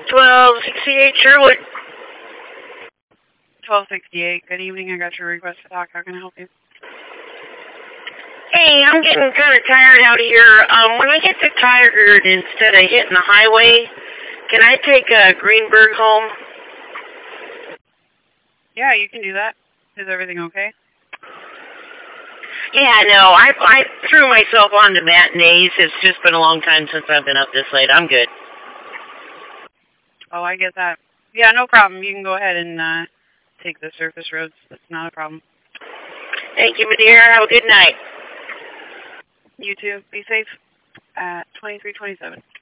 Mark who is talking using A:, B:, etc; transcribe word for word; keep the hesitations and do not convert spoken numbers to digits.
A: twelve sixty-eight Sherwood.
B: twelve sixty-eight. Good evening. I got your request to talk. How can I help you?
A: Hey, I'm getting kind of tired out here. Um, when I get too tired, instead of hitting the highway, can I take uh, Greenberg home?
B: Yeah, you can do that. Is everything okay?
A: Yeah, no, I I threw myself onto matinees. It's just been a long time since I've been up this late. I'm good.
B: Oh, I get that. Yeah, no problem. You can go ahead and uh, take the surface roads. That's not a problem.
A: Thank you, my dear. Have a good night.
B: You too. Be safe at twenty-three twenty-seven.